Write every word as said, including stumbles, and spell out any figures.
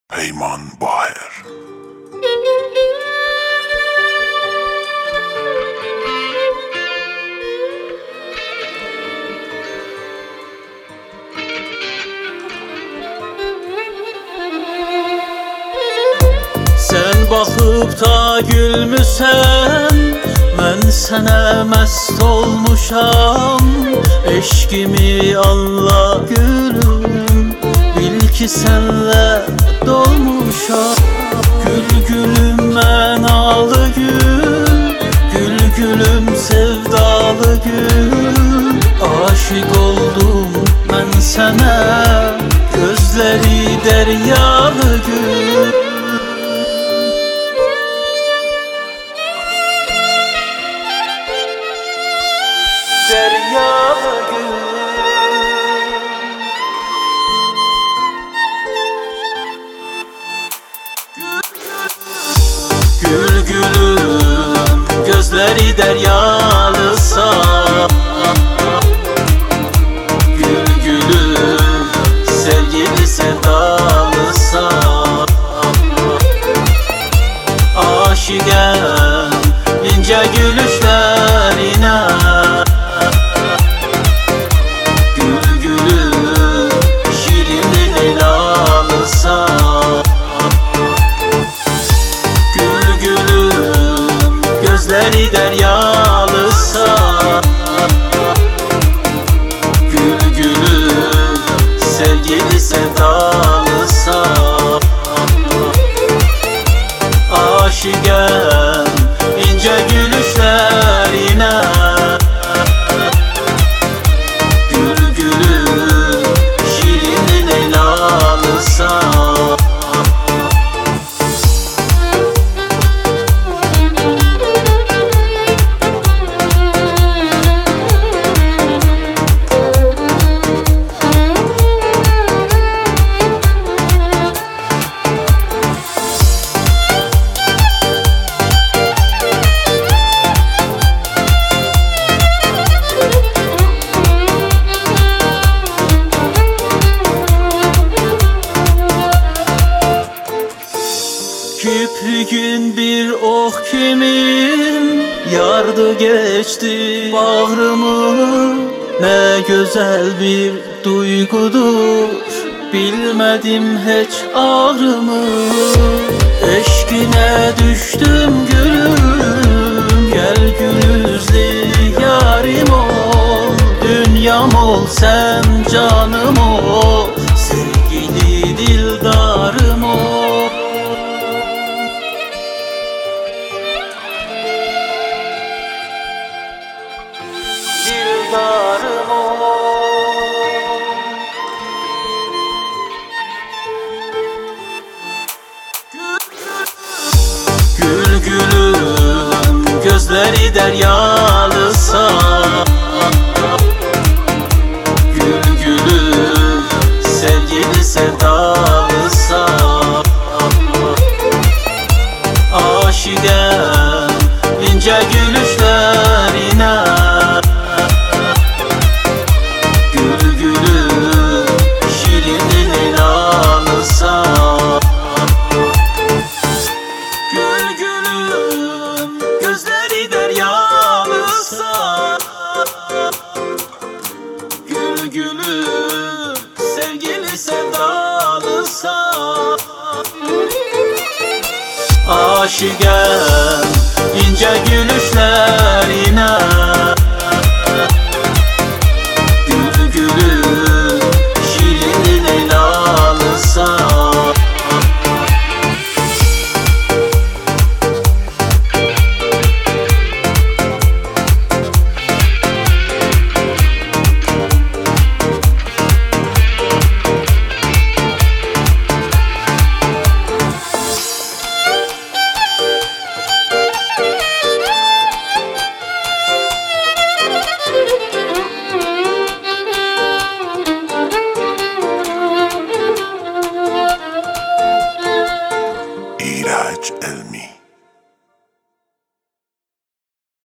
Peyman Baher. Sen bakıp da gülmüsən, mən sənə məst olmuşam. Eşkimi anla gülüm, bil ki sənlə dolmuşam. Gül gülüm mənalı gül, gül gülüm sevdalı gül. Aşık oldum mən sənə, gözləri dəryalı gül. Deryalı gül. Gül gülüm, gözleri deryalısa. Gül gülüm, sevgili sevdalısa. Aşıqəm ince gülüşlerine. Gözleri deryalısa. Gül gülüm, sevgili sevdalısa. Aşıqəm ince gülüşlerine. Gül gülüm, şirin leylalısa. Kiprigin bir oh kimin yardı geçti bağrımı. Ne güzel bir duygudur, bilmedim hiç ağrımı. Eşkine düştüm gülüm, gel gül yüzlü yarim ol. Dünyam ol sen canım ol, sevgili dildarım ol. Dildarım ol. Gül gülüm, gözleri deryalısa. Gül gülüm, sevgili sevdalısa. Aşıqəm ince gülüşlerine. Gül gülüm, gözleri deryalısa. Gül gülüm, sevgili sevdalısa. Aşıqəm ince gülüşlerine.